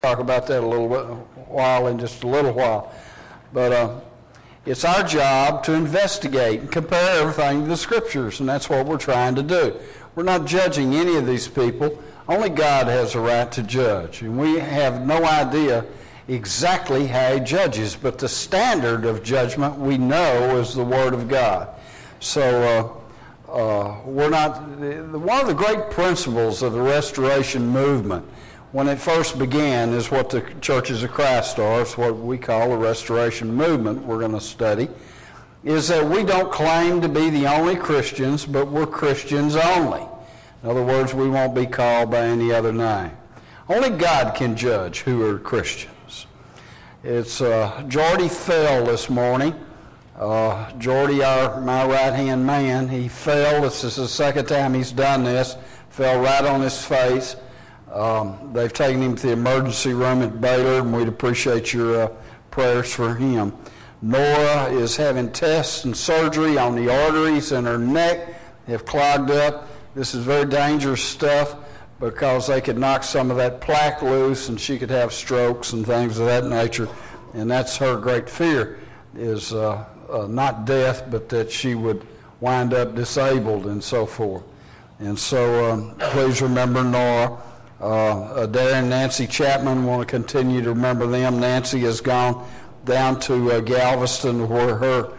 Talk about that in just a little while. But it's our job to investigate and compare everything to the Scriptures, and that's what we're trying to do. We're not judging any of these people. Only God has a right to judge, and we have no idea exactly how He judges, but the standard of judgment we know is the Word of God. So we're not. One of the great principles of the Restoration movement, when it first began, is what the Churches of Christ are. It's what we call the Restoration movement we're going to study, is that we don't claim to be the only Christians, but we're Christians only. In other words, we won't be called by any other name. Only God can judge who are Christians. It's Jordy fell this morning. Jordy, my right-hand man, he fell. This is the second time he's done this. Fell right on his face. They've taken him to the emergency room at Baylor, and we'd appreciate your prayers for him. Nora is having tests and surgery on the arteries in her neck. They have clogged up. This is very dangerous stuff because they could knock some of that plaque loose and she could have strokes and things of that nature. And that's her great fear, is not death, but that she would wind up disabled and so forth. And so please remember Nora. Darren and Nancy Chapman, want to continue to remember them. Nancy has gone down to Galveston where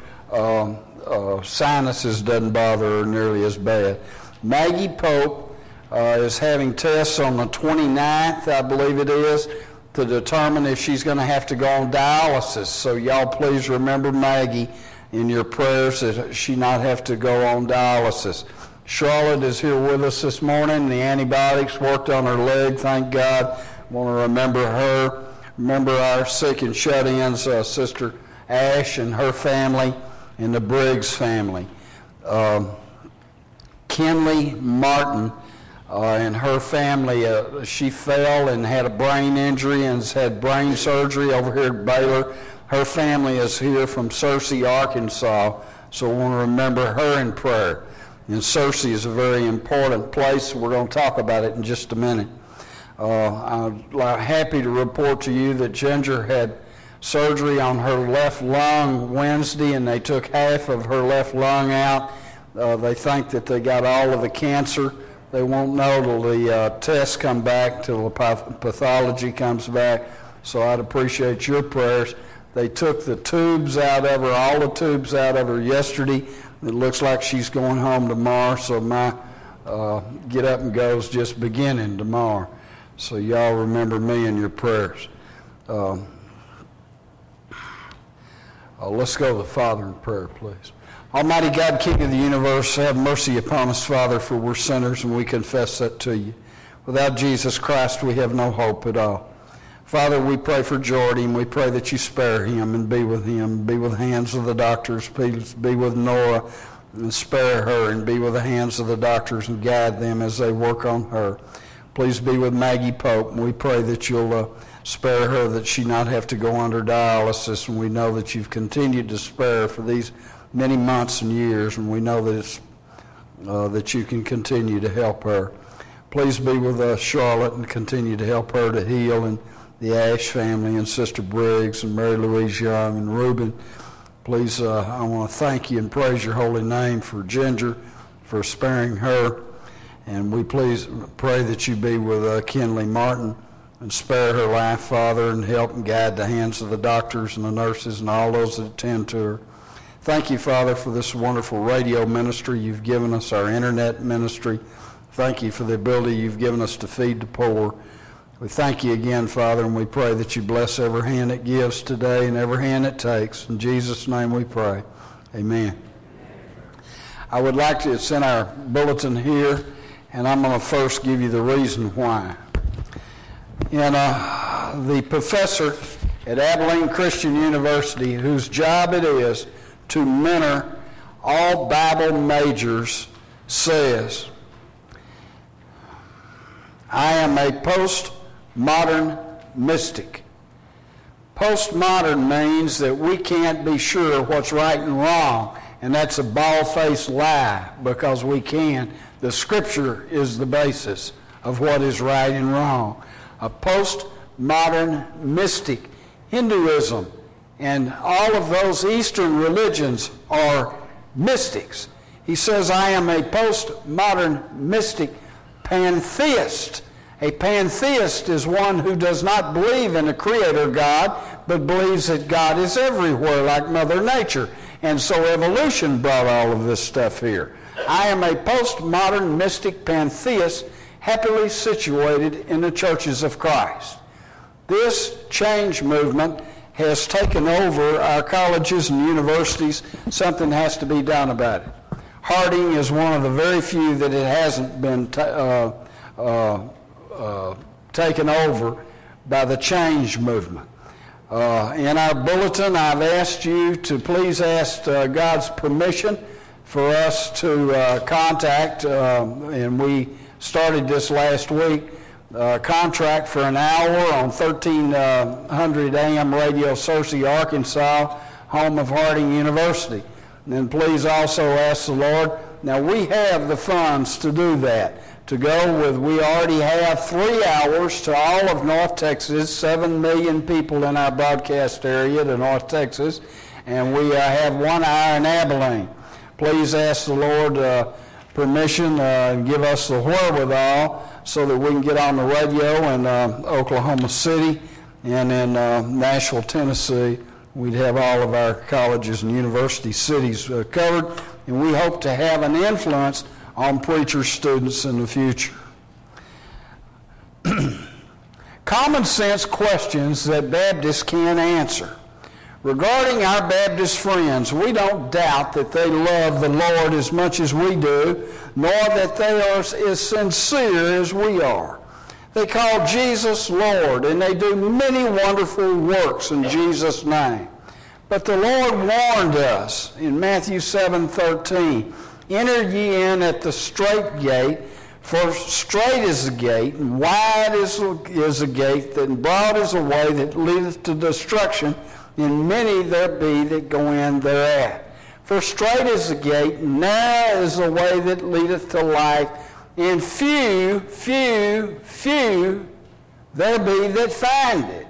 her sinuses doesn't bother her nearly as bad. Maggie Pope is having tests on the 29th, I believe it is, to determine if she's going to have to go on dialysis. So y'all please remember Maggie in your prayers that she not have to go on dialysis. Charlotte is here with us this morning. The antibiotics worked on her leg, thank God. Want to remember her. Remember our sick and shut-ins, Sister Ash and her family, and the Briggs family. Kinley Martin and her family, she fell and had a brain injury and has had brain surgery over here at Baylor. Her family is here from Searcy, Arkansas, so we want to remember her in prayer. And Searcy is a very important place. We're going to talk about it in just a minute. I'm happy to report to you that Ginger had surgery on her left lung Wednesday, and they took half of her left lung out. They think that they got all of the cancer. They won't know till the tests come back, till the pathology comes back. So I'd appreciate your prayers. They took the tubes out of her, all the tubes out of her yesterday. It looks like she's going home tomorrow, so my get up and go's just beginning tomorrow. So y'all remember me in your prayers. Let's go to the Father in prayer, please. Almighty God, King of the universe, have mercy upon us, Father, for we're sinners, and we confess that to you. Without Jesus Christ, we have no hope at all. Father, we pray for Jordy, and we pray that you spare him and be with him, be with the hands of the doctors, please be with Nora, and spare her, and be with the hands of the doctors and guide them as they work on her. Please be with Maggie Pope, and we pray that you'll spare her, that she not have to go under dialysis, and we know that you've continued to spare her for these many months and years, and we know that it's that you can continue to help her. Please be with Charlotte and continue to help her to heal, and the Ash family and Sister Briggs and Mary Louise Young and Reuben. Please, I want to thank you and praise your holy name for Ginger, for sparing her. And we please pray that you be with Kinley Martin and spare her life, Father, and help and guide the hands of the doctors and the nurses and all those that attend to her. Thank you, Father, for this wonderful radio ministry you've given us, our internet ministry. Thank you for the ability you've given us to feed the poor. We thank you again, Father, and we pray that you bless every hand that gives today and every hand that takes. In Jesus' name we pray. Amen. I would like to, it's in our bulletin here, and I'm going to first give you the reason why. And the professor at Abilene Christian University, whose job it is to mentor all Bible majors, says, I am a postmodern mystic. Postmodern means that we can't be sure what's right and wrong, and that's a bald-faced lie, because we can. The Scripture is the basis of what is right and wrong. A postmodern postmodern mystic. Hinduism and all of those Eastern religions are mystics. He says, I am a postmodern mystic pantheist. A pantheist is one who does not believe in a creator God, but believes that God is everywhere like Mother Nature. And so evolution brought all of this stuff here. I am a postmodern mystic pantheist, happily situated in the churches of Christ. This change movement has taken over our colleges and universities. Something has to be done about it. Harding is one of the very few that it hasn't been taken over by the change movement. In our bulletin, I've asked you to please ask God's permission for us to contact, and we started this last week, contract for an hour on 1300 AM Radio, Searcy, Arkansas, home of Harding University. And then please also ask the Lord. Now we have the funds to do that. To go with, we already have 3 hours to all of North Texas, 7 million people in our broadcast area to North Texas, and we have 1 hour in Abilene. Please ask the Lord permission and give us the wherewithal so that we can get on the radio in Oklahoma City and in Nashville, Tennessee. We'd have all of our colleges and university cities covered, and we hope to have an influence on preacher students in the future. Common sense questions that Baptists can't answer. Regarding our Baptist friends, we don't doubt that they love the Lord as much as we do, nor that they are as sincere as we are. They call Jesus Lord, and they do many wonderful works in Jesus' name. But the Lord warned us in Matthew 7:13, enter ye in at the strait gate, for strait is the gate, and wide is the gate, and broad is the way that leadeth to destruction, and many there be that go in thereat. For strait is the gate, and narrow is the way that leadeth to life, and few there be that find it.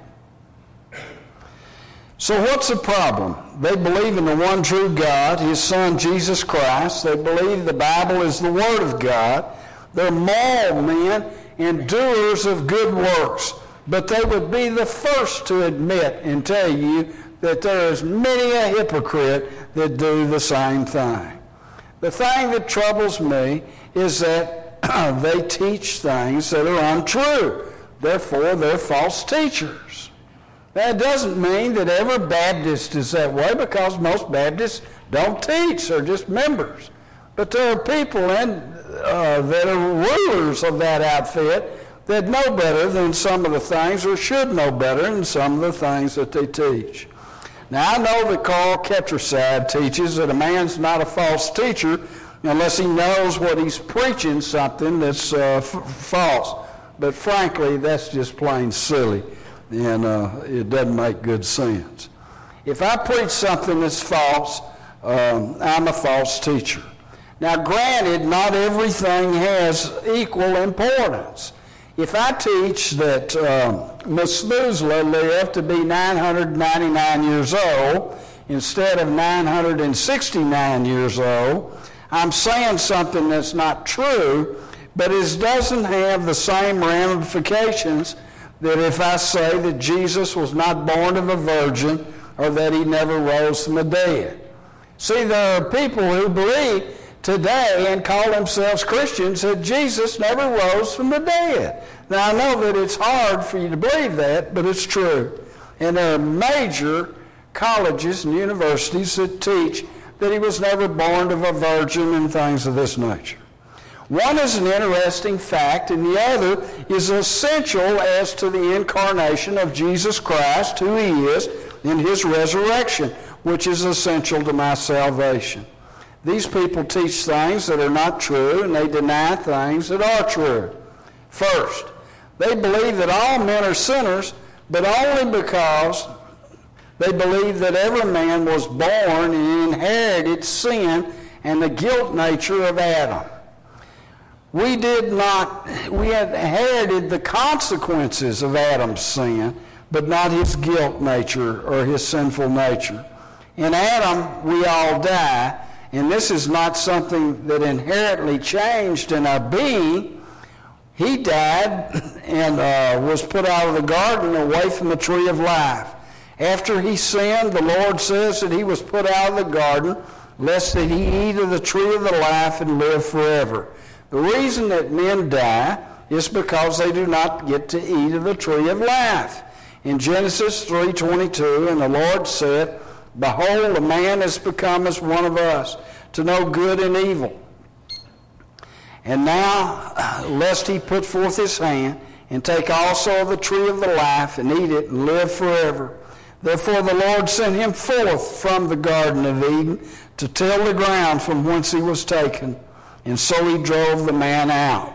So what's the problem? They believe in the one true God, His Son, Jesus Christ. They believe the Bible is the Word of God. They're moral men and doers of good works. But they would be the first to admit and tell you that there is many a hypocrite that do the same thing. The thing that troubles me is that they teach things that are untrue. Therefore, they're false teachers. That doesn't mean that every Baptist is that way, because most Baptists don't teach. They're just members. But there are people that are rulers of that outfit that know better than some of the things, or should know better than some of the things that they teach. Now, I know that Carl Ketcherside teaches that a man's not a false teacher unless he knows what he's preaching something that's false. But frankly, that's just plain silly, and it doesn't make good sense. If I preach something that's false, I'm a false teacher. Now, granted, not everything has equal importance. If I teach that Methuselah lived to be 999 years old instead of 969 years old, I'm saying something that's not true, but it doesn't have the same ramifications that if I say that Jesus was not born of a virgin or that he never rose from the dead. See, there are people who believe today and call themselves Christians that Jesus never rose from the dead. Now, I know that it's hard for you to believe that, but it's true. And there are major colleges and universities that teach that he was never born of a virgin and things of this nature. One is an interesting fact, and the other is essential as to the incarnation of Jesus Christ, who he is, and his resurrection, which is essential to my salvation. These people teach things that are not true, and they deny things that are true. First, they believe that all men are sinners, but only because they believe that every man was born and inherited sin and the guilt nature of Adam. we had inherited the consequences of Adam's sin, but not his guilt nature or his sinful nature. In Adam, we all die, and this is not something that inherently changed in our being. He died and was put out of the garden away from the tree of life. After he sinned, the Lord says that he was put out of the garden lest that he eat of the tree of the life and live forever. The reason that men die is because they do not get to eat of the tree of life. In Genesis 3:22, and the Lord said, Behold, a man has become as one of us, to know good and evil. And now, lest he put forth his hand, and take also of the tree of the life, and eat it, and live forever. Therefore the Lord sent him forth from the Garden of Eden, to till the ground from whence he was taken. And so he drove the man out.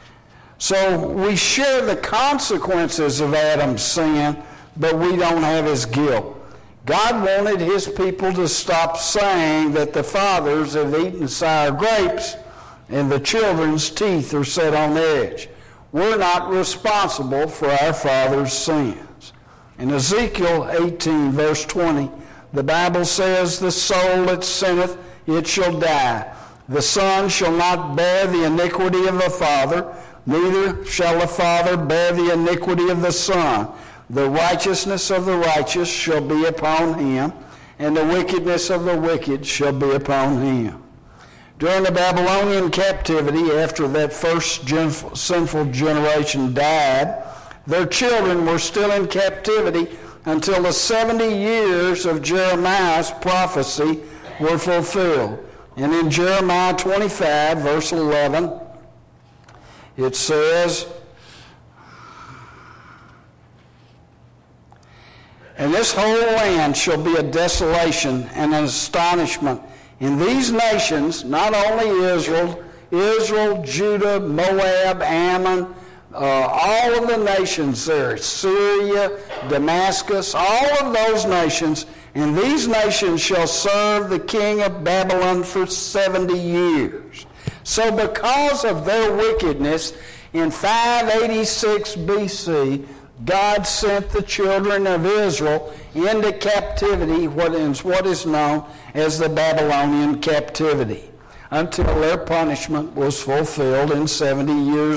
So we share the consequences of Adam's sin, but we don't have his guilt. God wanted his people to stop saying that the fathers have eaten sour grapes and the children's teeth are set on edge. We're not responsible for our father's sins. In Ezekiel 18, verse 20, the Bible says, The soul that sinneth, it shall die. The son shall not bear the iniquity of the father, neither shall the father bear the iniquity of the son. The righteousness of the righteous shall be upon him, and the wickedness of the wicked shall be upon him. During the Babylonian captivity, after that first sinful generation died, their children were still in captivity until the 70 years of Jeremiah's prophecy were fulfilled. And in Jeremiah 25, verse 11, it says, And this whole land shall be a desolation and an astonishment. In these nations, not only Israel, Judah, Moab, Ammon, all of the nations there, Syria, Damascus, all of those nations, and these nations shall serve the king of Babylon for 70 years. So because of their wickedness, in 586 BC, God sent the children of Israel into captivity, what is known as the Babylonian captivity, until their punishment was fulfilled in 70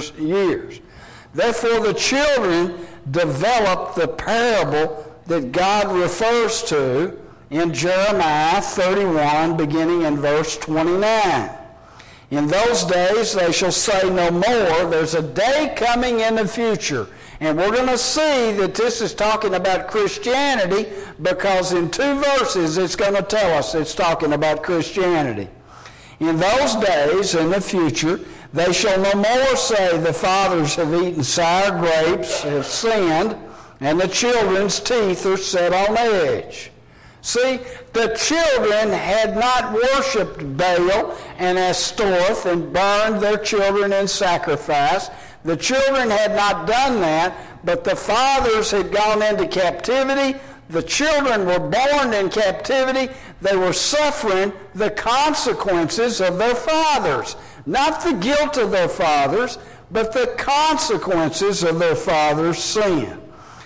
years. Therefore, the children developed the parable that God refers to in Jeremiah 31, beginning in verse 29. In those days they shall say no more, there's a day coming in the future. And we're going to see that this is talking about Christianity, because in 2 verses it's going to tell us it's talking about Christianity. In those days, in the future, they shall no more say the fathers have eaten sour grapes, have sinned, and the children's teeth are set on edge. See, the children had not worshipped Baal and Ashtoreth and burned their children in sacrifice. The children had not done that, but the fathers had gone into captivity. The children were born in captivity. They were suffering the consequences of their fathers. Not the guilt of their fathers, but the consequences of their fathers' sin.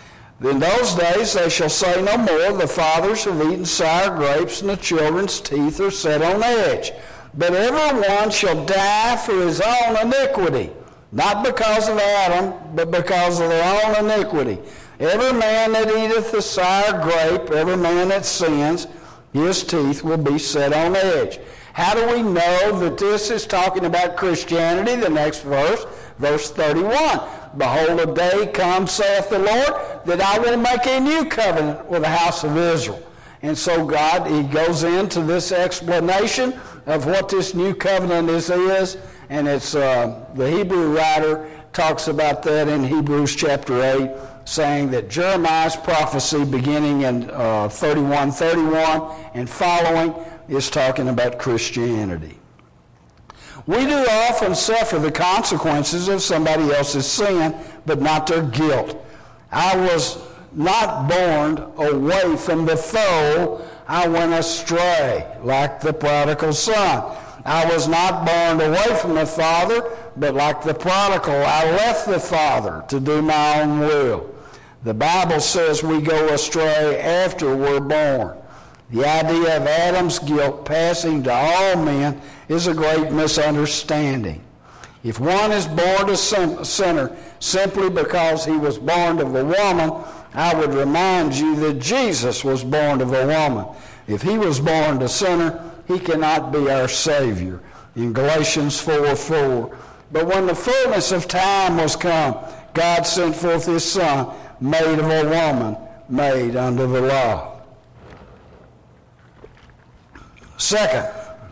In those days they shall say no more, the fathers have eaten sour grapes, and the children's teeth are set on edge. But every one shall die for his own iniquity, not because of Adam, but because of their own iniquity. Every man that eateth the sour grape, every man that sins, his teeth will be set on edge. How do we know that this is talking about Christianity? The next verse, verse 31. Behold, a day comes, saith the Lord, that I will make a new covenant with the house of Israel. And so God, he goes into this explanation of what this new covenant is, and it's the Hebrew writer talks about that in Hebrews chapter 8, saying that Jeremiah's prophecy beginning in 31:31 and following is talking about Christianity. We do often suffer the consequences of somebody else's sin, but not their guilt. I was not born away from the fold. I went astray, like the prodigal son. I was not born away from the father, but like the prodigal, I left the Father to do my own will. The Bible says we go astray after we're born. The idea of Adam's guilt passing to all men is a great misunderstanding. If one is born a sinner simply because he was born of a woman, I would remind you that Jesus was born of a woman. If he was born a sinner, he cannot be our Savior. In Galatians 4:4. But when the fullness of time was come, God sent forth his Son, made of a woman, made under the law. Second,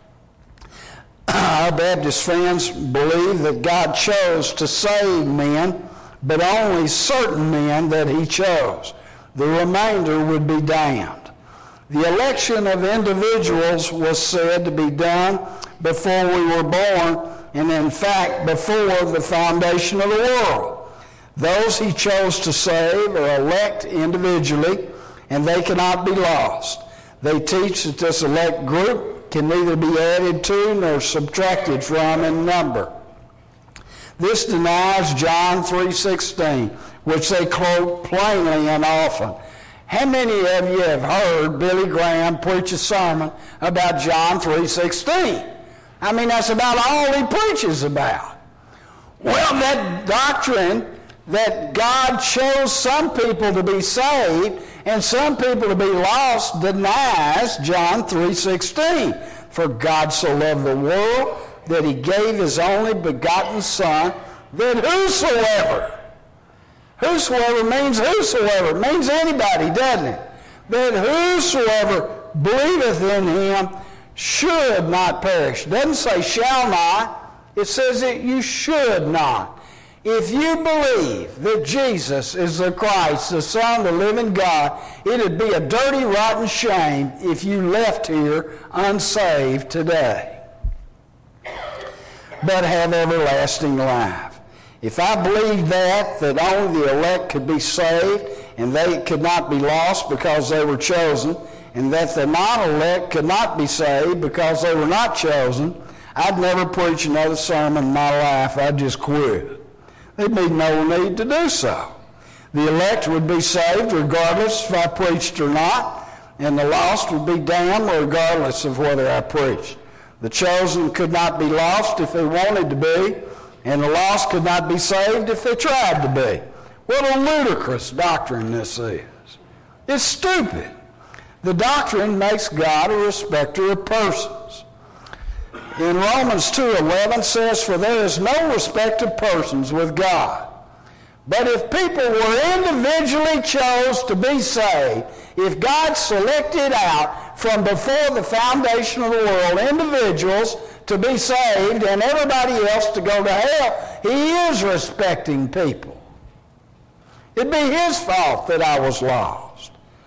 our Baptist friends believe that God chose to save men, but only certain men that he chose. The remainder would be damned. The election of individuals was said to be done before we were born, and in fact before the foundation of the world. Those he chose to save are elect individually, and they cannot be lost. They teach that this elect group can neither be added to nor subtracted from in number. This denies John 3:16, which they quote plainly and often. How many of you have heard Billy Graham preach a sermon about John 3:16? I mean, that's about all he preaches about. Well, that doctrine that God chose some people to be saved and some people to be lost denies John 3:16. For God so loved the world that he gave his only begotten Son, that whosoever means whosoever. It means anybody, doesn't it? That whosoever believeth in him should not perish. It doesn't say shall not. It says that you should not. If you believe that Jesus is the Christ, the Son of the living God, it would be a dirty, rotten shame if you left here unsaved today, but have everlasting life. If I believe that only the elect could be saved and they could not be lost because they were chosen, and that the non-elect could not be saved because they were not chosen, I'd never preach another sermon in my life. I'd just quit. There'd be no need to do so. The elect would be saved regardless if I preached or not, and the lost would be damned regardless of whether I preached. The chosen could not be lost if they wanted to be, and the lost could not be saved if they tried to be. What a ludicrous doctrine this is. It's stupid. The doctrine makes God a respecter of persons. In Romans 2:11 says, for there is no respect of persons with God. But if people were individually chose to be saved, if God selected out from before the foundation of the world individuals to be saved and everybody else to go to hell, he is respecting people. It'd be his fault that I was lost.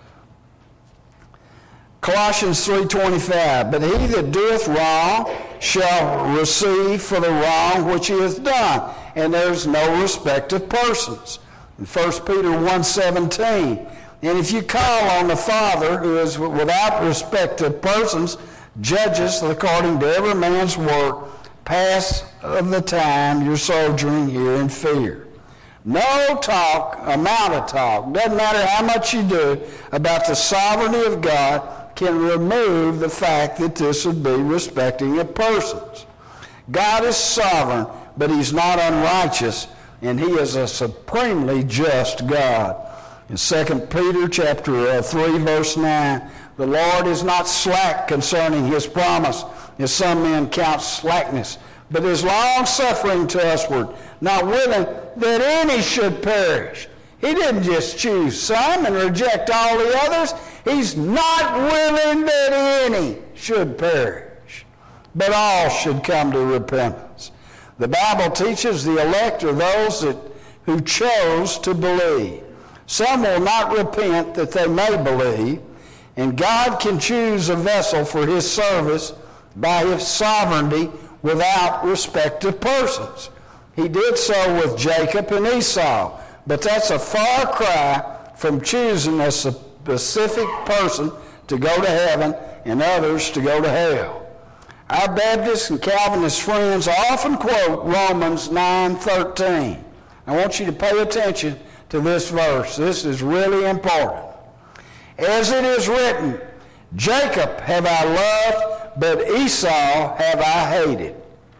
Colossians 3:25, but he that doeth wrong shall receive for the wrong which he hath done, and there's no respect of persons. In 1 Peter 1:17, and if you call on the Father, who is without respect of persons, judges according to every man's work, pass of the time you're sojourning here in fear. No talk, amount of talk, doesn't matter how much you do, about the sovereignty of God can remove the fact that this would be respecting of persons. God is sovereign, but he's not unrighteous, and he is a supremely just God. In 2 Peter chapter 3, verse 9, the Lord is not slack concerning his promise, as some men count slackness, but is long-suffering to usward, not willing that any should perish. He didn't just choose some and reject all the others. He's not willing that any should perish, but all should come to repentance. The Bible teaches the elect are those who chose to believe. Some will not repent that they may believe, and God can choose a vessel for his service by his sovereignty without respect of persons. He did so with Jacob and Esau, but that's a far cry from choosing a specific person to go to heaven and others to go to hell. Our Baptist and Calvinist friends often quote Romans 9:13. I want you to pay attention to this verse. This is really important. As it is written, Jacob have I loved, but Esau have I hated.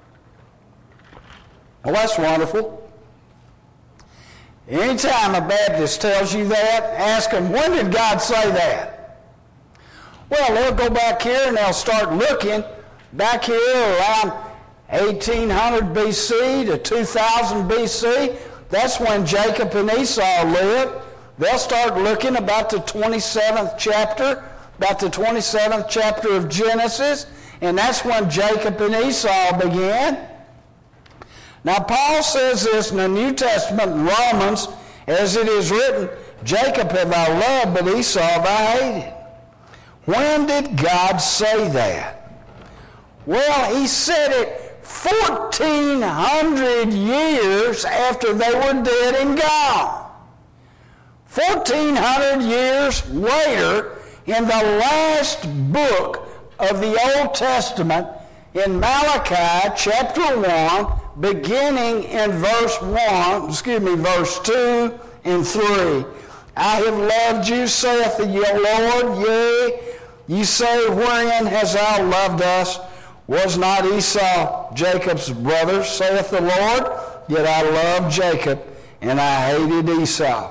Well, that's wonderful. Anytime a Baptist tells you that, ask them, when did God say that? Well, they'll go back here and they'll start looking back here around 1800 BC to 2000 BC. That's when Jacob and Esau lived. They'll start looking about the 27th chapter of Genesis, and that's when Jacob and Esau began. Now, Paul says this in the New Testament in Romans, as it is written, Jacob have I loved, but Esau have I hated. When did God say that? Well, he said it 1,400 years after they were dead and gone. 1,400 years later, in the last book of the Old Testament, in Malachi chapter 1, beginning in verse 2 and 3. I have loved you, saith the Lord, yea, ye say, wherein hast thou loved us? Was not Esau Jacob's brother, saith the Lord? Yet I loved Jacob, and I hated Esau.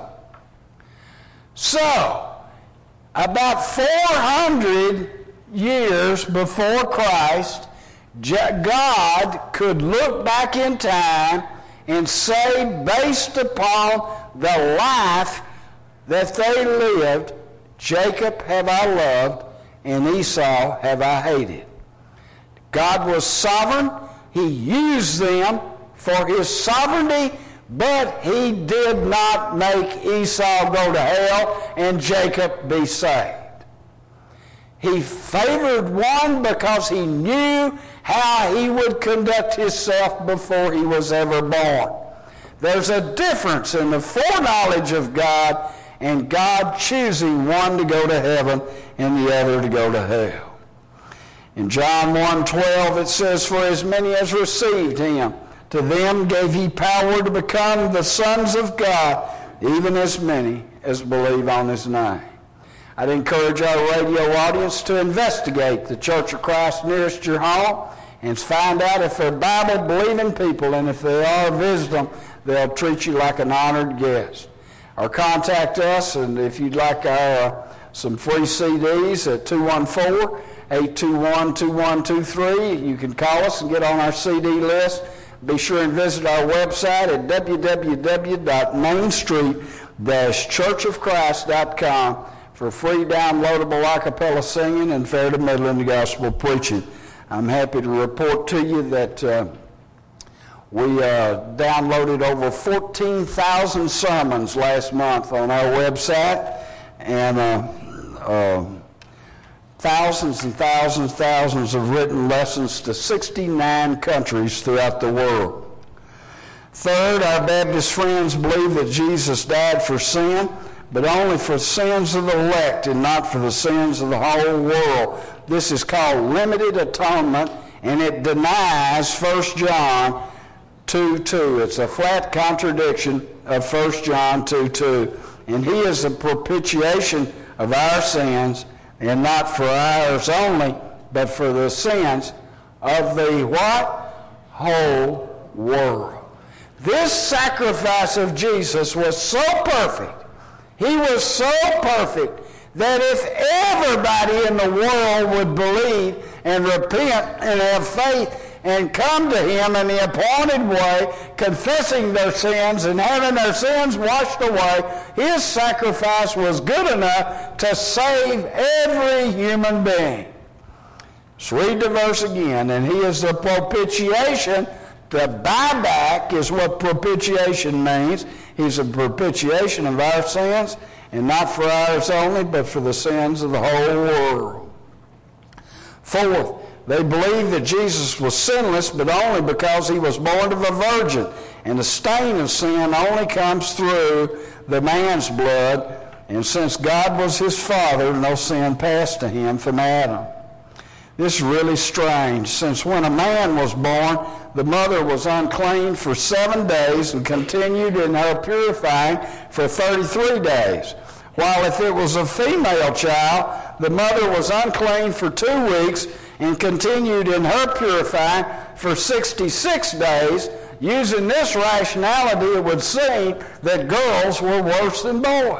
So, about 400 years before Christ, God could look back in time and say, based upon the life that they lived, Jacob have I loved, and Esau have I hated. God was sovereign. He used them for his sovereignty, but he did not make Esau go to hell and Jacob be saved. He favored one because he knew how he would conduct himself before he was ever born. There's a difference in the foreknowledge of God and God choosing one to go to heaven and the other to go to hell. In John 1:12 it says, for as many as received him, to them gave he power to become the sons of God, even as many as believe on his name. I'd encourage our radio audience to investigate the Church of Christ nearest your home and find out if they're Bible-believing people, and if they are, visit them. They'll treat you like an honored guest. Or contact us, and if you'd like some free CDs at 214-821-2123, you can call us and get on our CD list. Be sure and visit our website at www.mainstreet-churchofchrist.com for free downloadable a cappella singing and fair to middling gospel preaching. I'm happy to report to you that we downloaded over 14,000 sermons last month on our website, and thousands and thousands of written lessons to 69 countries throughout the world. Third, our Baptist friends believe that Jesus died for sin, but only for sins of the elect and not for the sins of the whole world. This is called limited atonement, and it denies 1 John 2:2. It's a flat contradiction of 1 John 2:2. And he is the propitiation of our sins, and not for ours only, but for the sins of the what? Whole world. This sacrifice of Jesus was so perfect. He was so perfect that if everybody in the world would believe and repent and have faith and come to him in the appointed way, confessing their sins and having their sins washed away, his sacrifice was good enough to save every human being. Let's read the verse again. And he is the propitiation. The buyback is what propitiation means. He's a propitiation of our sins, and not for ours only, but for the sins of the whole world. Fourth, they believe that Jesus was sinless, but only because he was born of a virgin. And the stain of sin only comes through the man's blood. And since God was his father, no sin passed to him from Adam. This is really strange, since when a man was born, the mother was unclean for 7 days and continued in her purifying for 33 days. While if it was a female child, the mother was unclean for 2 weeks and continued in her purifying for 66 days. Using this rationality, it would seem that girls were worse than boys.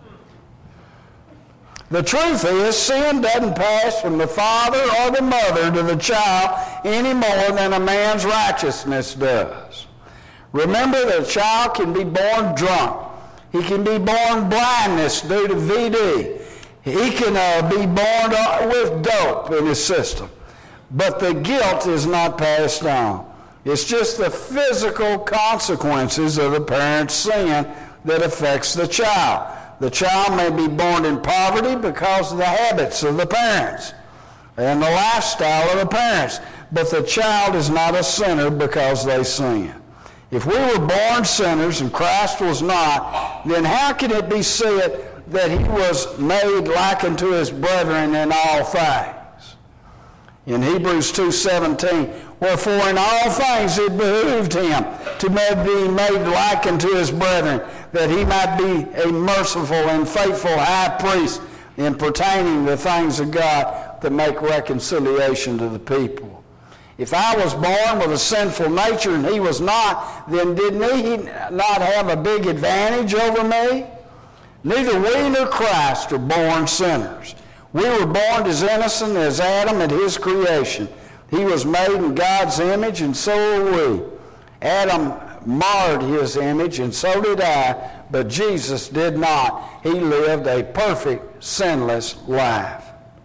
The truth is, sin doesn't pass from the father or the mother to the child any more than a man's righteousness does. Remember that a child can be born drunk. He can be born blindness due to VD. He can be born with dope in his system. But the guilt is not passed on. It's just the physical consequences of the parent's sin that affects the child. The child may be born in poverty because of the habits of the parents and the lifestyle of the parents, but the child is not a sinner because they sin. If we were born sinners and Christ was not, then how can it be said that he was made like unto his brethren in all things? In Hebrews 2:17, wherefore in all things it behooved him to be made like unto his brethren, that he might be a merciful and faithful high priest in pertaining the things of God to make reconciliation to the people. If I was born with a sinful nature and he was not, then didn't he not have a big advantage over me? Neither we nor Christ are born sinners. We were born as innocent as Adam at his creation. He was made in God's image, and so are we. Adam marred his image, and so did I, but Jesus did not. He lived a perfect, sinless life.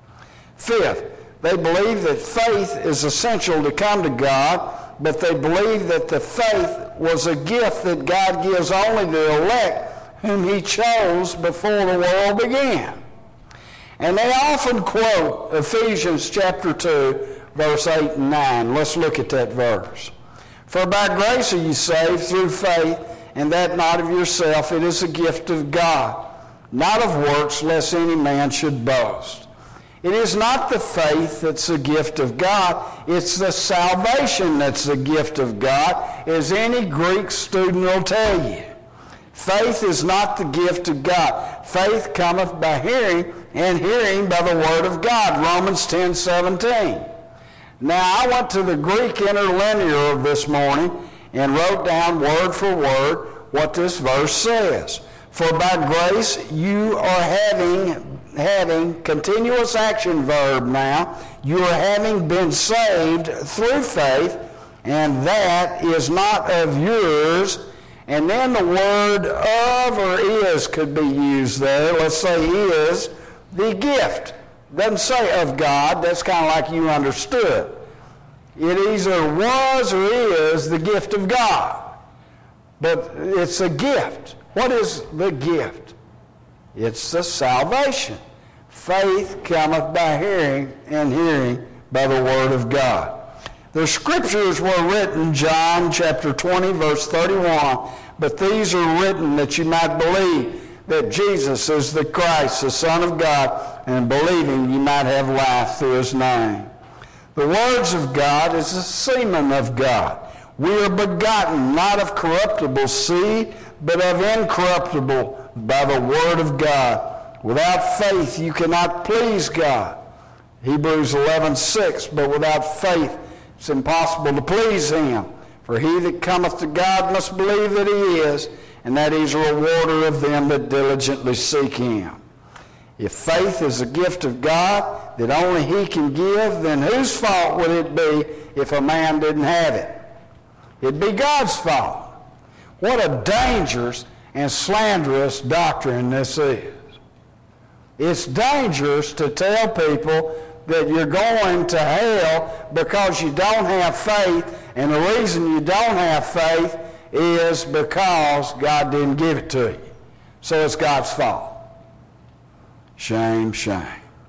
Fifth, they believe that faith is essential to come to God, but they believe that the faith was a gift that God gives only to the elect whom he chose before the world began. And they often quote Ephesians chapter 2, verse 8 and 9. Let's look at that verse. For by grace are you saved through faith, and that not of yourself, it is a gift of God, not of works, lest any man should boast. It is not the faith that's a gift of God, it's the salvation that's the gift of God, as any Greek student will tell you. Faith is not the gift of God. Faith cometh by hearing, and hearing by the word of God, Romans 10:17. Now, I went to the Greek interlinear this morning and wrote down word for word what this verse says. For by grace you are having continuous action verb now. You are having been saved through faith, and that is not of yours. And then the word of or is could be used there. Let's say is the gift. Doesn't say of God. That's kind of like you understood. It either was or is the gift of God. But it's a gift. What is the gift? It's the salvation. Faith cometh by hearing, and hearing by the word of God. The scriptures were written, John chapter 20, verse 31, but these are written that you might believe that Jesus is the Christ, the Son of God, and believing you might have life through his name. The words of God is the semen of God. We are begotten not of corruptible seed, but of incorruptible by the word of God. Without faith you cannot please God. Hebrews 11:6, but without faith it's impossible to please him. For he that cometh to God must believe that he is, and that he's a rewarder of them that diligently seek him. If faith is a gift of God that only he can give, then whose fault would it be if a man didn't have it? It'd be God's fault. What a dangerous and slanderous doctrine this is. It's dangerous to tell people that you're going to hell because you don't have faith, and the reason you don't have faith is because God didn't give it to you. So it's God's fault. Shame, shame.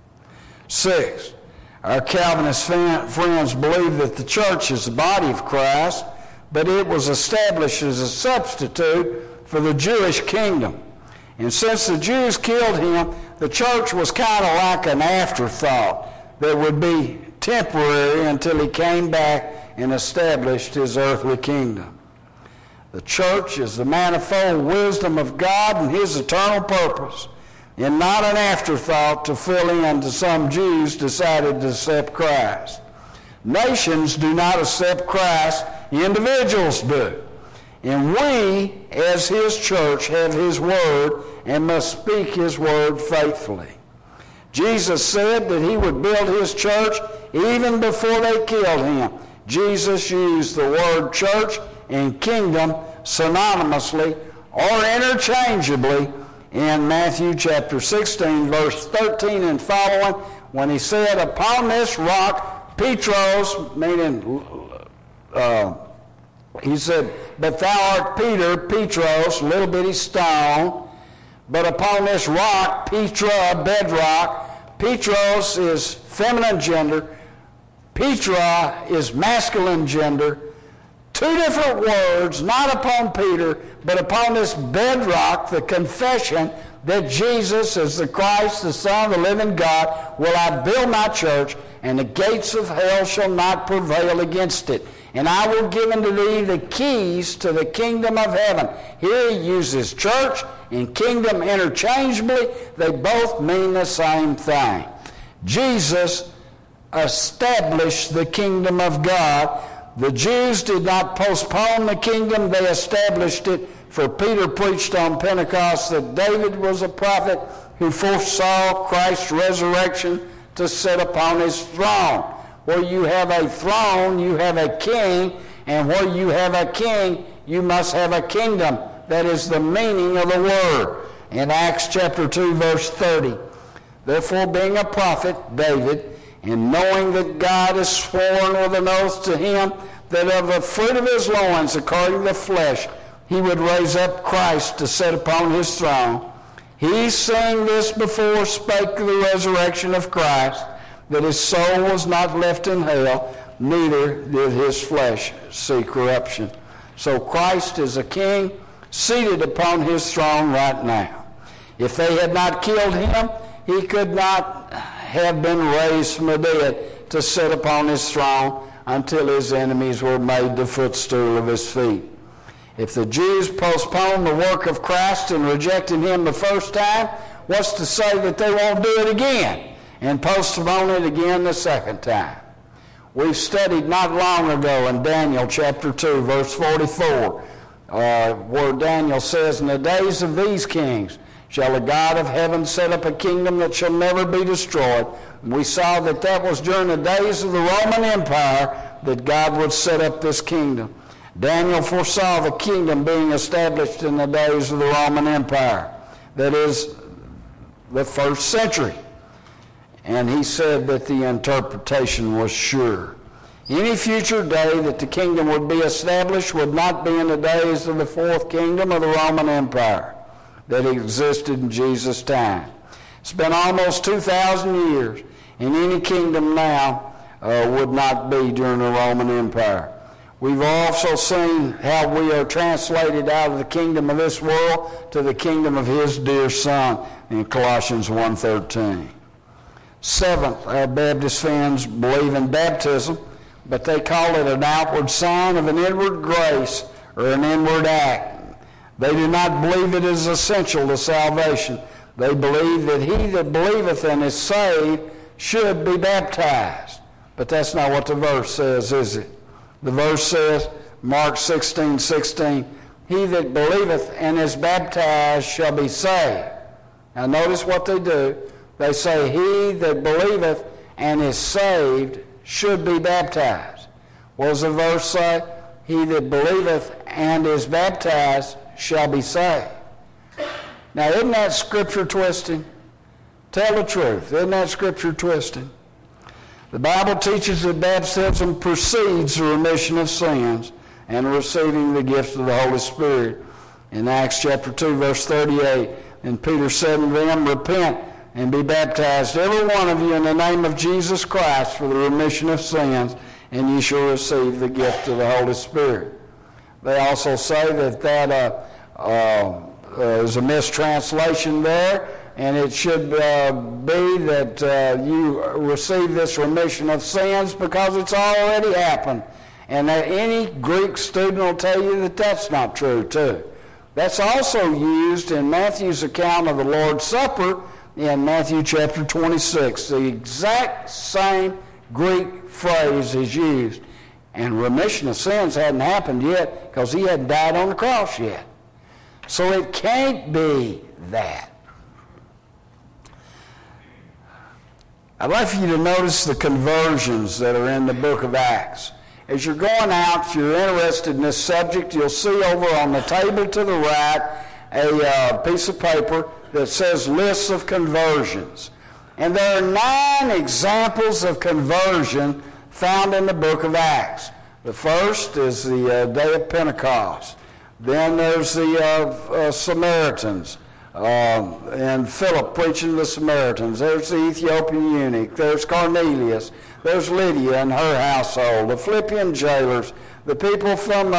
6, our Calvinist friends believe that the church is the body of Christ, but it was established as a substitute for the Jewish kingdom. And since the Jews killed him, the church was kind of like an afterthought that would be temporary until he came back and established his earthly kingdom. The church is the manifold wisdom of God and his eternal purpose, and not an afterthought to fill in to some Jews decided to accept Christ. Nations do not accept Christ, individuals do. And we, as his church, have his word and must speak his word faithfully. Jesus said that he would build his church even before they killed him. Jesus used the word church and kingdom synonymously or interchangeably in Matthew chapter 16, verse 13 and following, when he said, upon this rock, Petros, meaning, he said, but thou art Peter, Petros, little bitty stone, but upon this rock, Petra, bedrock. Petros is feminine gender. Petra is masculine gender. Two different words, not upon Peter, but upon this bedrock, the confession that Jesus is the Christ, the Son of the living God, will I build my church, and the gates of hell shall not prevail against it. And I will give unto thee the keys to the kingdom of heaven. Here he uses church and kingdom interchangeably. They both mean the same thing. Jesus established the kingdom of God. The Jews did not postpone the kingdom, they established it. For Peter preached on Pentecost that David was a prophet who foresaw Christ's resurrection to sit upon his throne. Where you have a throne, you have a king, and where you have a king, you must have a kingdom. That is the meaning of the word. In Acts chapter 2, verse 30, therefore being a prophet, David, and knowing that God has sworn with an oath to him that of the fruit of his loins, according to the flesh, he would raise up Christ to sit upon his throne. He, saying this before, spake of the resurrection of Christ, that his soul was not left in hell, neither did his flesh see corruption. So Christ is a king seated upon his throne right now. If they had not killed him, he could not have been raised from the dead to sit upon his throne until his enemies were made the footstool of his feet. If the Jews postponed the work of Christ and rejected him the first time, what's to say that they won't do it again and postpone it again the second time? We've studied not long ago in Daniel chapter 2, verse 44, where Daniel says, in the days of these kings shall the God of heaven set up a kingdom that shall never be destroyed. We saw that that was during the days of the Roman Empire that God would set up this kingdom. Daniel foresaw the kingdom being established in the days of the Roman Empire. That is the first century. And he said that the interpretation was sure. Any future day that the kingdom would be established would not be in the days of the fourth kingdom of the Roman Empire that existed in Jesus' time. It's been almost 2,000 years, and any kingdom now would not be during the Roman Empire. We've also seen how we are translated out of the kingdom of this world to the kingdom of his dear Son in Colossians 1:13. Seventh, our Baptist friends believe in baptism, but they call it an outward sign of an inward grace or an inward act. They do not believe it is essential to salvation. They believe that he that believeth and is saved should be baptized. But that's not what the verse says, is it? The verse says, Mark 16:16, he that believeth and is baptized shall be saved. Now notice what they do. They say, he that believeth and is saved should be baptized. What does the verse say? He that believeth and is baptized shall be saved. Now, isn't that scripture twisting? Tell the truth. Isn't that scripture twisting? The Bible teaches that baptism precedes the remission of sins and receiving the gift of the Holy Spirit. In Acts chapter 2, verse 38, and Peter said unto them, repent and be baptized, every one of you, in the name of Jesus Christ for the remission of sins, and ye shall receive the gift of the Holy Spirit. They also say that is a mistranslation there, and it should be that you receive this remission of sins because it's already happened. And any Greek student will tell you that that's not true too. That's also used in Matthew's account of the Lord's Supper in Matthew chapter 26. The exact same Greek phrase is used. And remission of sins hadn't happened yet because he hadn't died on the cross yet. So it can't be that. I'd like for you to notice the conversions that are in the book of Acts. As you're going out, if you're interested in this subject, you'll see over on the table to the right a piece of paper that says lists of conversions. And there are 9 examples of conversion found in the book of Acts. The first is the day of Pentecost. Then there's the Samaritans, and Philip preaching to the Samaritans. There's the Ethiopian eunuch. There's Cornelius. There's Lydia and her household. The Philippian jailers. The people from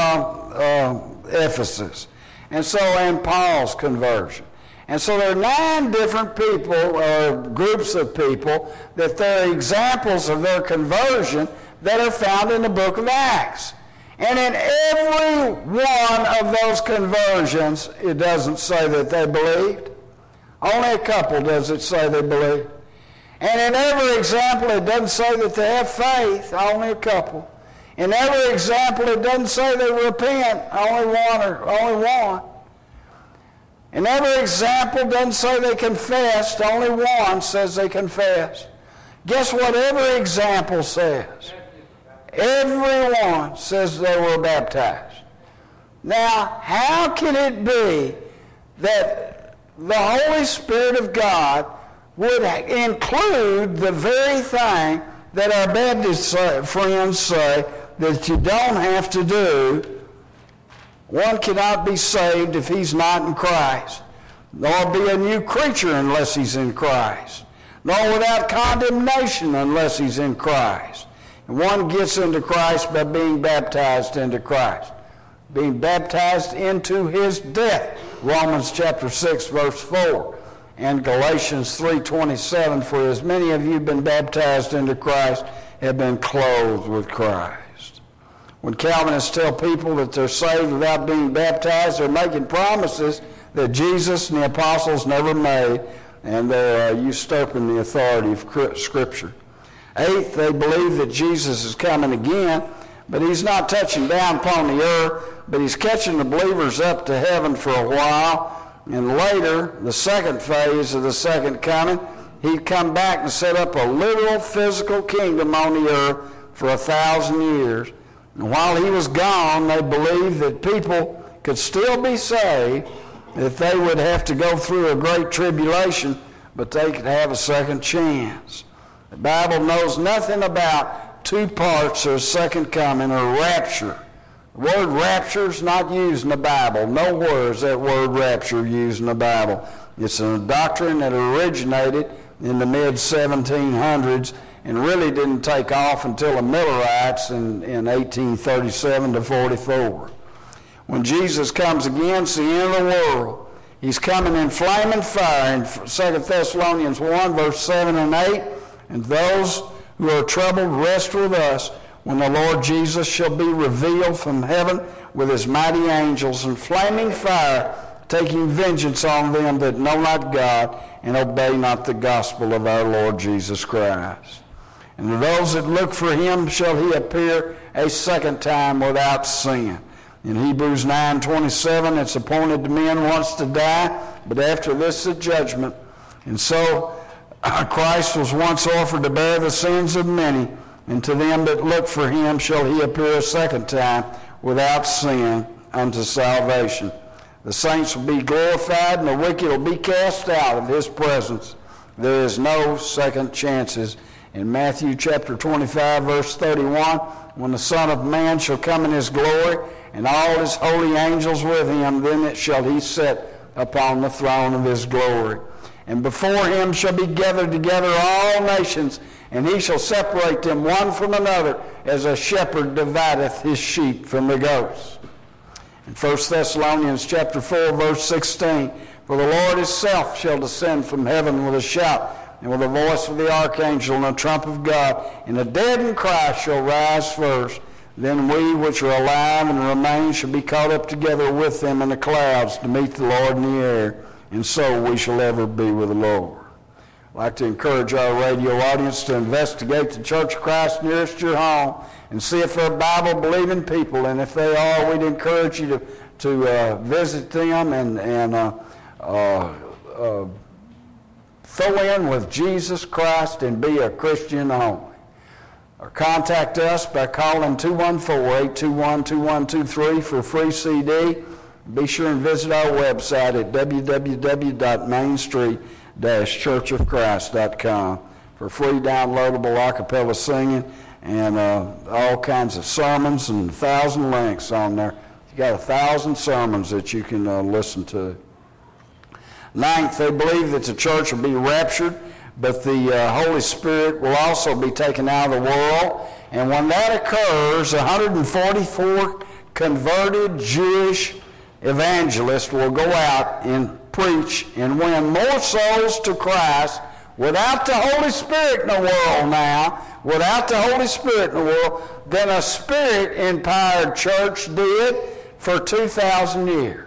Ephesus. And Paul's conversion. And so there are 9 different people, or groups of people, that they're examples of their conversion that are found in the book of Acts. And in every one of those conversions, it doesn't say that they believed. Only a couple does it say they believed. And in every example, it doesn't say that they have faith. Only a couple. In every example, it doesn't say they repent. Only one. In every example, doesn't say they confessed. Only one says they confessed. Guess what every example says? Everyone says they were baptized. Now, how can it be that the Holy Spirit of God would include the very thing that our Baptist friends say that you don't have to do? One cannot be saved if he's not in Christ, nor be a new creature unless he's in Christ, nor without condemnation unless he's in Christ. And one gets into Christ by being baptized into Christ, being baptized into his death. Romans chapter 6, verse 4, and Galatians 3:27, for as many of you have been baptized into Christ have been clothed with Christ. When Calvinists tell people that they're saved without being baptized, they're making promises that Jesus and the apostles never made, and they're usurping the authority of Scripture. 8th, they believe that Jesus is coming again, but he's not touching down upon the earth, but he's catching the believers up to heaven for a while, and later, the second phase of the second coming, he'd come back and set up a literal physical kingdom on the earth for 1,000 years. And while he was gone, they believed that people could still be saved, that they would have to go through a great tribulation, but they could have a second chance. The Bible knows nothing about 2 parts of second coming or rapture. The word rapture is not used in the Bible. Nowhere is that word rapture used in the Bible. It's a doctrine that originated in the mid-1700s and really didn't take off until the Millerites in 1837 to 44. When Jesus comes again, it's the end of the world. He's coming in flaming fire in 2 Thessalonians 1, verse 7 and 8. And those who are troubled rest with us when the Lord Jesus shall be revealed from heaven with his mighty angels in flaming fire, taking vengeance on them that know not God and obey not the gospel of our Lord Jesus Christ. And to those that look for him shall he appear a second time without sin. In Hebrews 9:27, it's appointed to men once to die, but after this the judgment. And so Christ was once offered to bear the sins of many, and to them that look for him shall he appear a second time without sin unto salvation. The saints will be glorified, and the wicked will be cast out of his presence. There is no second chances. In Matthew chapter 25, verse 31, when the Son of Man shall come in his glory, and all his holy angels with him, then shall he sit upon the throne of his glory. And before him shall be gathered together all nations, and he shall separate them one from another, as a shepherd divideth his sheep from the goats. In 1 Thessalonians chapter 4, verse 16, For the Lord himself shall descend from heaven with a shout, and with the voice of the archangel and the trump of God, and the dead in Christ shall rise first. Then we which are alive and remain shall be caught up together with them in the clouds to meet the Lord in the air, and so we shall ever be with the Lord. I'd like to encourage our radio audience to investigate the Church of Christ nearest your home and see if they're Bible-believing people. And if they are, we'd encourage you to visit them and fill in with Jesus Christ and be a Christian only. Or contact us by calling 214-821-2123 for a free CD. Be sure and visit our website at www.mainstreet-churchofchrist.com for free downloadable a cappella singing and all kinds of sermons and 1,000 links on there. You got 1,000 sermons that you can listen to. Ninth, they believe that the church will be raptured, but the Holy Spirit will also be taken out of the world. And when that occurs, 144 converted Jewish evangelists will go out and preach and win more souls to Christ without the Holy Spirit in the world now, without the Holy Spirit in the world, than a Spirit-empowered church did for 2,000 years.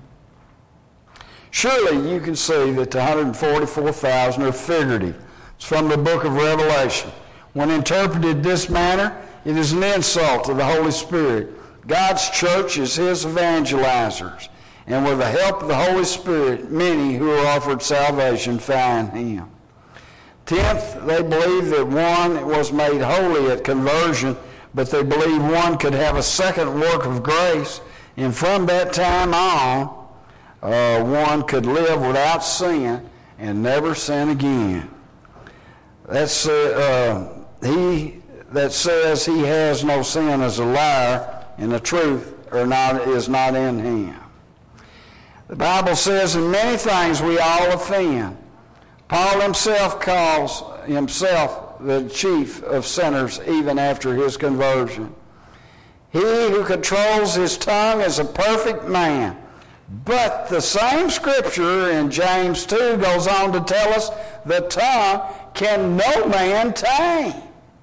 Surely you can see that the 144,000 are figurative. It's from the book of Revelation. When interpreted this manner, it is an insult to the Holy Spirit. God's church is his evangelizers, and with the help of the Holy Spirit, many who are offered salvation find him. 10th, they believe that one was made holy at conversion, but they believe one could have a second work of grace, and from that time on, one could live without sin and never sin again. That's he that says he has no sin is a liar, and the truth is not in him. The Bible says in many things we all offend. Paul himself calls himself the chief of sinners even after his conversion. He who controls his tongue is a perfect man. But the same scripture in James 2 goes on to tell us the tongue can no man tame.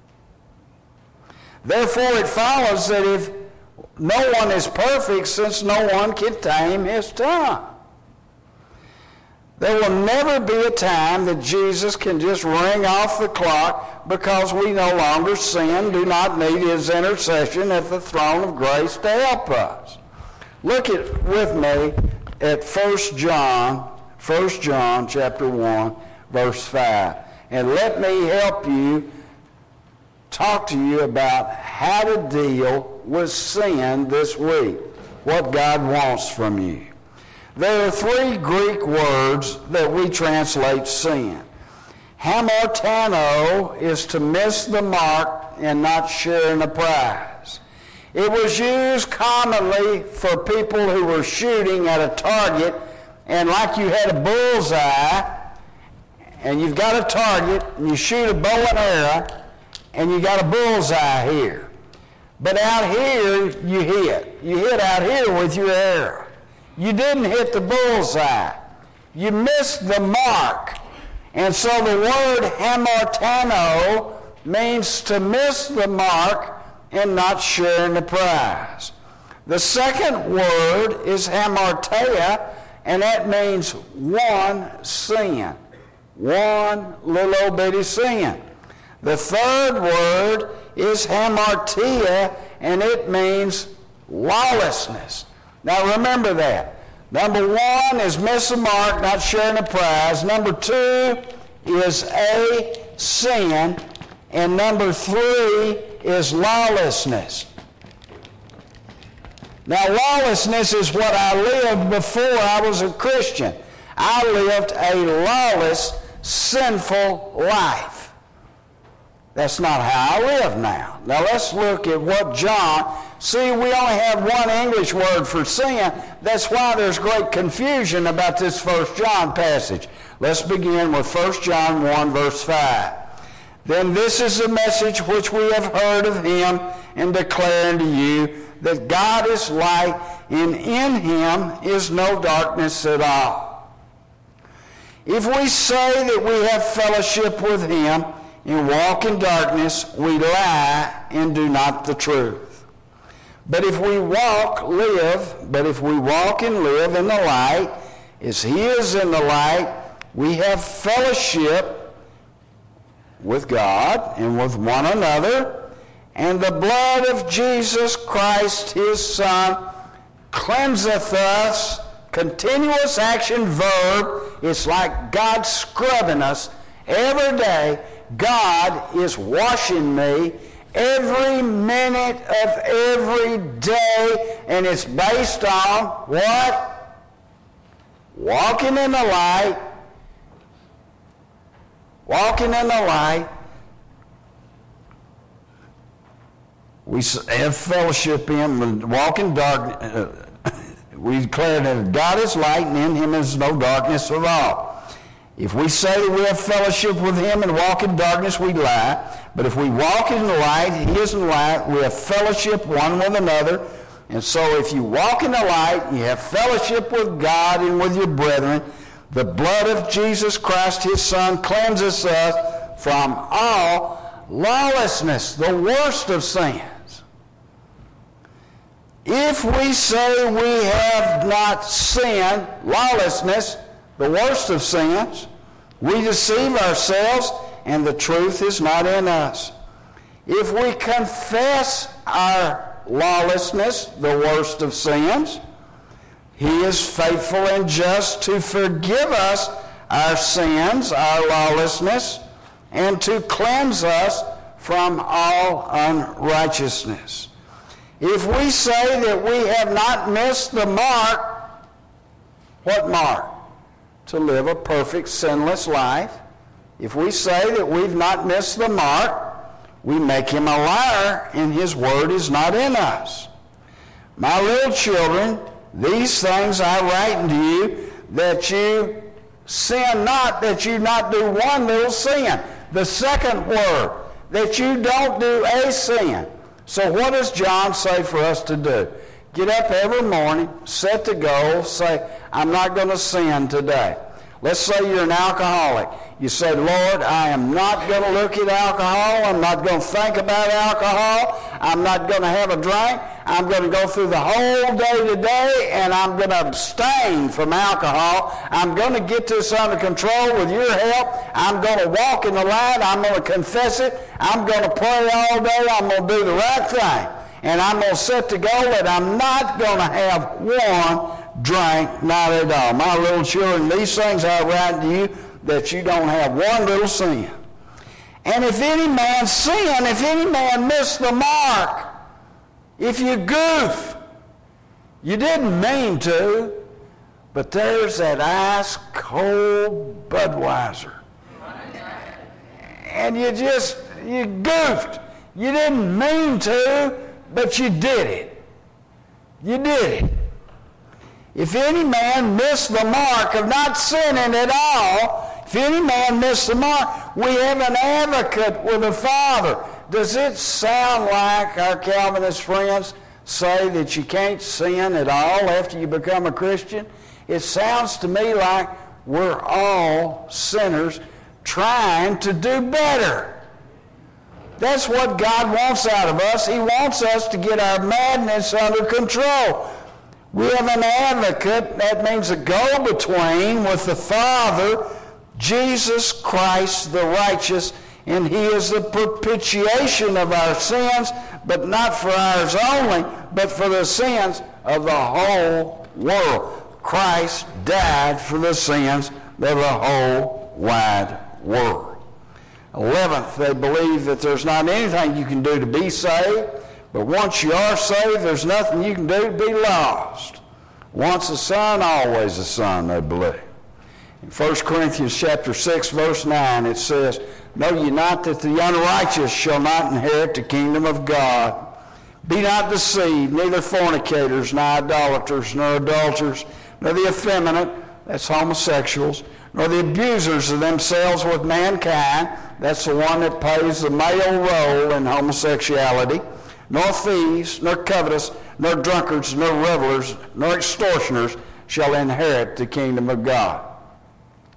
Therefore it follows that if no one is perfect, since no one can tame his tongue. There will never be a time that Jesus can just ring off the clock because we no longer sin, do not need his intercession at the throne of grace to help us. Look with me at 1 John chapter 1, verse 5. And let me help you talk to you about how to deal with sin this week, what God wants from you. There are three Greek words that we translate sin. Hamartano is to miss the mark and not share in the prize. It was used commonly for people who were shooting at a target, and like you had a bullseye, and you've got a target, and you shoot a bow and arrow, and you got a bullseye here. But out here, you hit. You hit out here with your arrow. You didn't hit the bullseye. You missed the mark. And so the word hamartano means to miss the mark and not share in the prize. The second word is hamartia, and that means one sin. One little old bitty sin. The third word is hamartia, and it means lawlessness. Now remember that. Number one is miss the mark, not sharing the prize. Number two is a sin. And number three is lawlessness. Now lawlessness is what I lived before I was a Christian. I lived a lawless, sinful life. That's not how I live now. Now let's look at what John... See, we only have one English word for sin. That's why there's great confusion about this 1 John passage. Let's begin with 1 John 1, verse 5. Then this is the message which we have heard of him and declare unto you, that God is light, and in him is no darkness at all. If we say that we have fellowship with him and walk in darkness, we lie and do not the truth. But if we walk and live in the light, as he is in the light, we have fellowship with God and with one another, and the blood of Jesus Christ, his Son, cleanseth us. Continuous action verb. It's like God scrubbing us every day. God is washing me every minute of every day, and it's based on what? Walking in the light. Walking in the light. We have fellowship in Him, walk in darkness. We declare that God is light, and in him is no darkness at all. If we say that we have fellowship with him and walk in darkness, we lie. But if we walk in the light, he is in the light, we have fellowship one with another. And so if you walk in the light, you have fellowship with God and with your brethren. The blood of Jesus Christ, his Son, cleanses us from all lawlessness, the worst of sins. If we say we have not sinned, lawlessness, the worst of sins, we deceive ourselves and the truth is not in us. If we confess our lawlessness, the worst of sins, he is faithful and just to forgive us our sins, our lawlessness, and to cleanse us from all unrighteousness. If we say that we have not missed the mark, what mark? To live a perfect, sinless life. If we say that we've not missed the mark, we make him a liar, and his word is not in us. My little children, these things I write unto you, that you sin not, that you not do one little sin. The second word, that you don't do a sin. So what does John say for us to do? Get up every morning, set the goal, say, I'm not going to sin today. Let's say you're an alcoholic. You say, Lord, I am not going to look at alcohol. I'm not going to think about alcohol. I'm not going to have a drink. I'm going to go through the whole day today, and I'm going to abstain from alcohol. I'm going to get this under control with your help. I'm going to walk in the light. I'm going to confess it. I'm going to pray all day. I'm going to do the right thing. And I'm going to set the goal that I'm not going to have one drink, not at all. My little children, these things I write to you, that you don't have one little sin. And if any man sin, if any man miss the mark, if you goof, you didn't mean to, but there's that ice cold Budweiser. And you goofed. You didn't mean to, but you did it. You did it. If any man miss the mark of not sinning at all, if any man miss the mark, we have an advocate with the Father. Does it sound like our Calvinist friends say that you can't sin at all after you become a Christian? It sounds to me like we're all sinners trying to do better. That's what God wants out of us. He wants us to get our madness under control. We have an advocate, that means a go-between with the Father, Jesus Christ the righteous, and he is the propitiation of our sins, but not for ours only, but for the sins of the whole world. Christ died for the sins of the whole wide world. 11th, they believe that there's not anything you can do to be saved, but once you are saved, there's nothing you can do to be lost. Once a son, always a son, they believe. In 1 Corinthians chapter 6, verse 9, it says, Know ye not that the unrighteous shall not inherit the kingdom of God? Be not deceived, neither fornicators, nor idolaters, nor adulterers, nor the effeminate, that's homosexuals, nor the abusers of themselves with mankind, that's the one that plays the male role in homosexuality, nor thieves, nor covetous, nor drunkards, nor revelers, nor extortioners shall inherit the kingdom of God.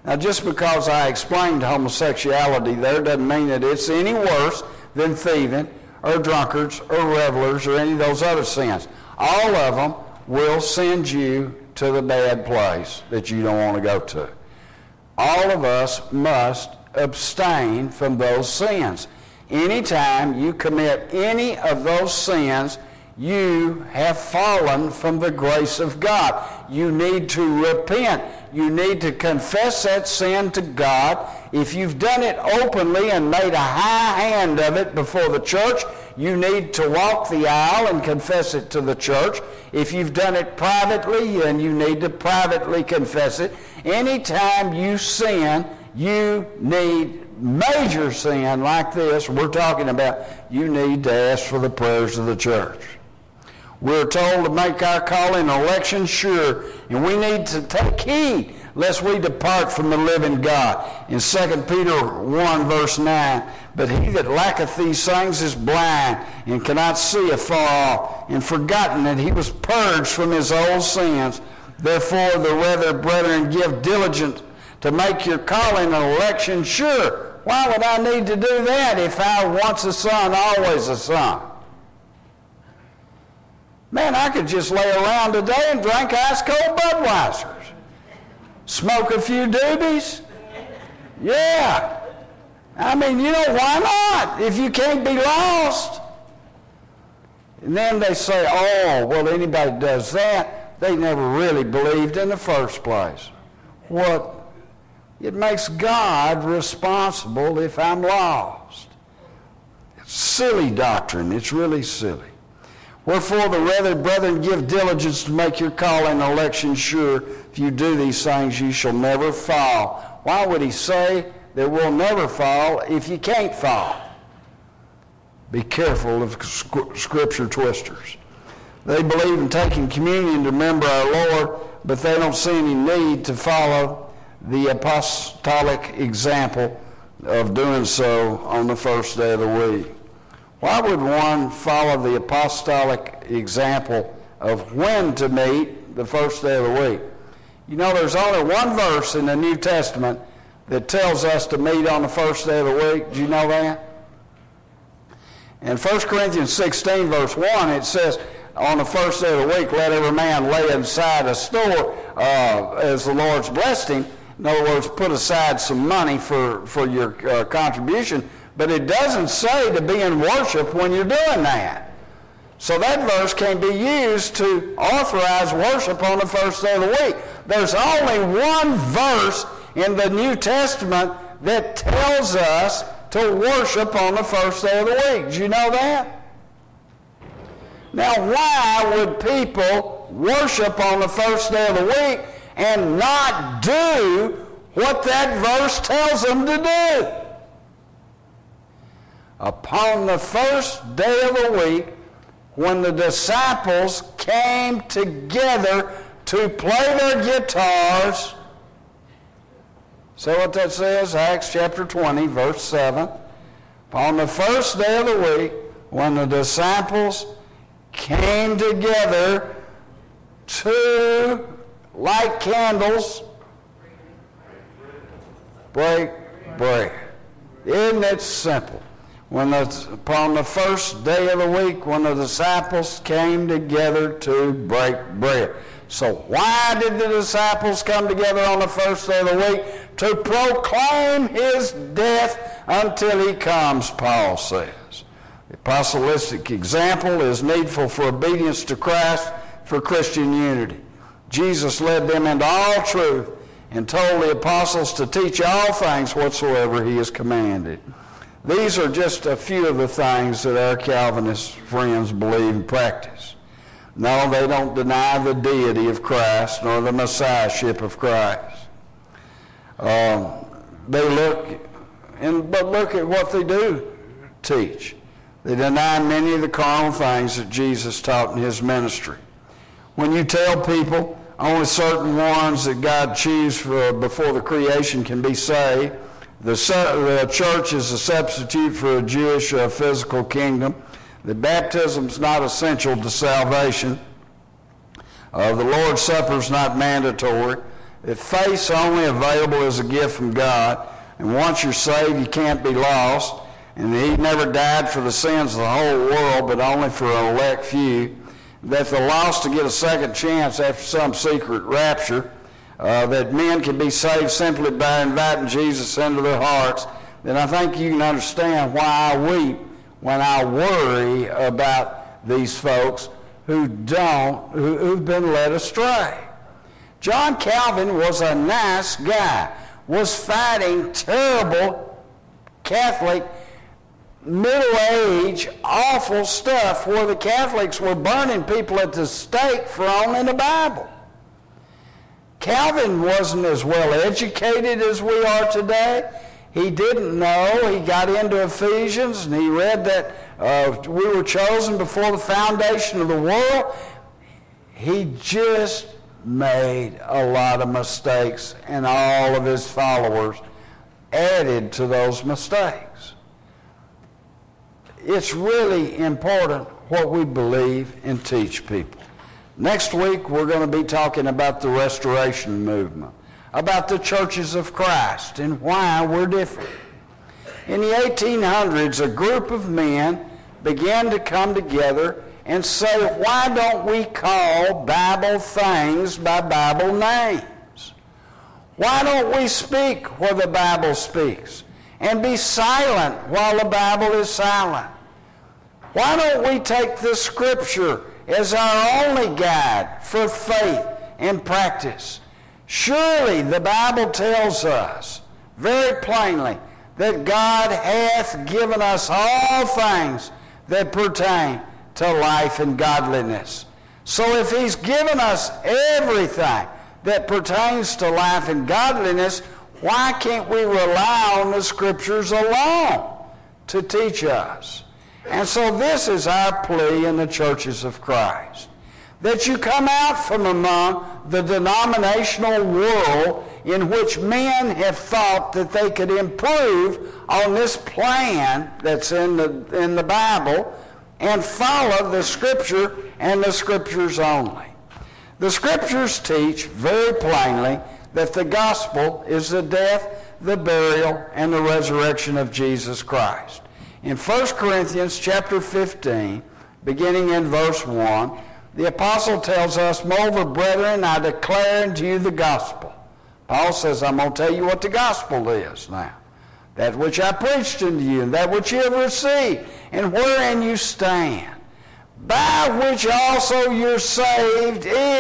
Now, just because I explained homosexuality there doesn't mean that it's any worse than thieving or drunkards or revelers or any of those other sins. All of them will send you to the bad place that you don't want to go to. All of us must abstain from those sins. Anytime you commit any of those sins, you have fallen from the grace of God. You need to repent. You need to confess that sin to God. If you've done it openly and made a high hand of it before the church, you need to walk the aisle and confess it to the church. If you've done it privately, then you need to privately confess it. Anytime you sin, you need major sin like this we're talking about, you need to ask for the prayers of the church. We're told to make our calling and election sure, and we need to take heed lest we depart from the living God. In 2 Peter 1 verse 9, but he that lacketh these things is blind and cannot see afar off, and forgotten that he was purged from his old sins. Therefore the rather, brethren, give diligence to make your calling and election sure. Why would I need to do that if I once a son, always a son? Man, I could just lay around today and drink ice cold Budweisers. Smoke a few doobies. Yeah. I mean, why not? If you can't be lost. And then they say, oh, well, anybody that does that, they never really believed in the first place. What? It makes God responsible if I'm lost. It's silly doctrine. It's really silly. Wherefore the rather, brethren, give diligence to make your calling and election sure. If you do these things, you shall never fall. Why would he say that we'll never fall if you can't fall? Be careful of scripture twisters. They believe in taking communion to remember our Lord, but they don't see any need to follow the apostolic example of doing so on the first day of the week. Why would one follow the apostolic example of when to meet the first day of the week? There's only one verse in the New Testament that tells us to meet on the first day of the week. Do you know that? In 1 Corinthians 16, verse 1, it says, on the first day of the week, let every man lay inside a store as the Lord's blessed him. In other words, put aside some money for your contribution. But it doesn't say to be in worship when you're doing that. So that verse can be used to authorize worship on the first day of the week. There's only one verse in the New Testament that tells us to worship on the first day of the week. Do you know that? Now, why would people worship on the first day of the week and not do what that verse tells them to do? Upon the first day of the week, when the disciples came together to play their guitars, see what that says? Acts chapter 20, verse 7. Upon the first day of the week, when the disciples came together to light candles, break bread. Isn't it simple? Upon the first day of the week, when the disciples came together to break bread. So why did the disciples come together on the first day of the week? To proclaim his death until he comes, Paul says. The apostolistic example is needful for obedience to Christ, for Christian unity. Jesus led them into all truth and told the apostles to teach all things whatsoever he has commanded. These are just a few of the things that our Calvinist friends believe and practice. No, they don't deny the deity of Christ nor the messiahship of Christ. But look at what they do teach. They deny many of the carnal things that Jesus taught in his ministry. When you tell people only certain ones that God chose before the creation can be saved, the church is a substitute for a Jewish physical kingdom. The baptism is not essential to salvation. The Lord's Supper is not mandatory. that faith's only available as a gift from God, and once you're saved, you can't be lost, and he never died for the sins of the whole world, but only for an elect few, that the lost to get a second chance after some secret rapture, that men can be saved simply by inviting Jesus into their hearts, then I think you can understand why I weep when I worry about these folks who've been led astray. John Calvin was a nice guy, was fighting terrible Catholic middle-age awful stuff where the Catholics were burning people at the stake for owning the Bible. Calvin wasn't as well educated as we are today. He didn't know. He got into Ephesians and he read that we were chosen before the foundation of the world. He just made a lot of mistakes, and all of his followers added to those mistakes. It's really important what we believe and teach people. Next week, we're going to be talking about the Restoration Movement, about the churches of Christ and why we're different. In the 1800s, a group of men began to come together and say, why don't we call Bible things by Bible names? Why don't we speak where the Bible speaks and be silent while the Bible is silent? Why don't we take the Scripture as our only guide for faith and practice? Surely the Bible tells us very plainly that God hath given us all things that pertain to life and godliness. So if he's given us everything that pertains to life and godliness, why can't we rely on the Scriptures alone to teach us? And so this is our plea in the churches of Christ, that you come out from among the denominational world in which men have thought that they could improve on this plan that's in the Bible and follow the Scripture and the Scriptures only. The Scriptures teach very plainly that the gospel is the death, the burial, and the resurrection of Jesus Christ. In 1 Corinthians chapter 15, beginning in verse 1, the apostle tells us, moreover, brethren, I declare unto you the gospel. Paul says, I'm going to tell you what the gospel is now. That which I preached unto you, and that which you have received, and wherein you stand, by which also you're saved,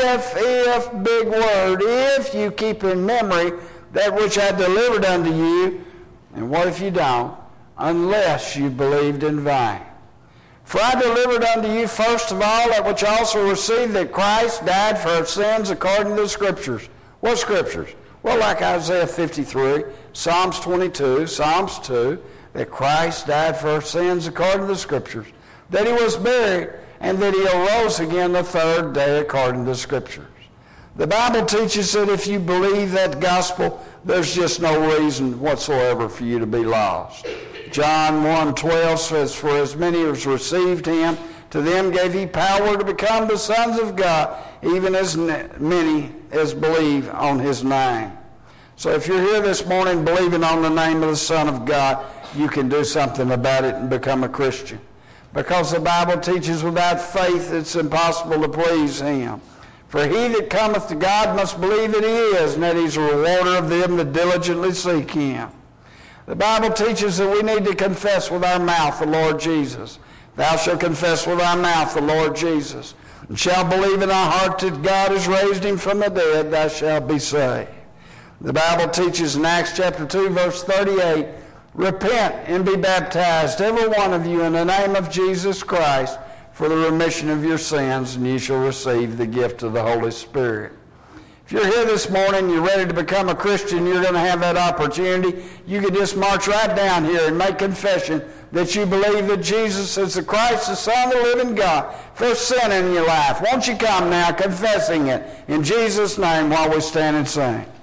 if, big word, if you keep in memory that which I delivered unto you, and what if you don't? Unless you believed in vain. For I delivered unto you first of all that which I also received, that Christ died for our sins according to the Scriptures. What Scriptures? Well, like Isaiah 53, Psalms 22, Psalms 2, that Christ died for our sins according to the Scriptures, that he was buried, and that he arose again the third day according to the Scriptures. The Bible teaches that if you believe that gospel, there's just no reason whatsoever for you to be lost. John 1:12 says, for as many as received him, to them gave he power to become the sons of God, even as many as believe on his name. So if you're here this morning believing on the name of the Son of God, you can do something about it and become a Christian. Because the Bible teaches without faith it's impossible to please him. For he that cometh to God must believe that he is, and that he's a rewarder of them that diligently seek him. The Bible teaches that we need to confess with our mouth the Lord Jesus. Thou shalt confess with thy mouth the Lord Jesus, and shalt believe in thy heart that God has raised him from the dead, thou shalt be saved. The Bible teaches in Acts chapter 2, verse 38, repent and be baptized, every one of you, in the name of Jesus Christ, for the remission of your sins, and ye shall receive the gift of the Holy Spirit. If you're here this morning, you're ready to become a Christian, you're going to have that opportunity. You can just march right down here and make confession that you believe that Jesus is the Christ, the Son of the living God, for sin in your life. Won't you come now confessing it in Jesus' name while we stand and sing?